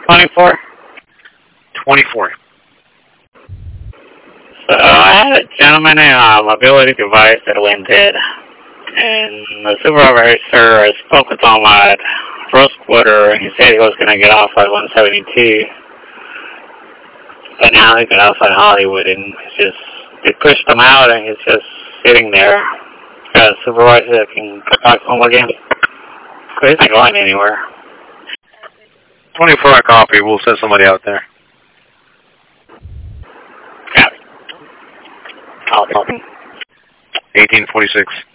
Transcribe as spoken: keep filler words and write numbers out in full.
twenty-four. twenty-four. So I had a gentleman in a mobility device that went dead. And the supervisor spoke with him at Rose Quarter, and he said he was going to get off at one seventy-two. But now he got off at Hollywood, and it's just, they pushed him out, and he's just sitting there. Got a supervisor that can come back home again. So he's not going anywhere. twenty-four, I copy. We'll send somebody out there. Yeah. I'll talk. eighteen forty-six.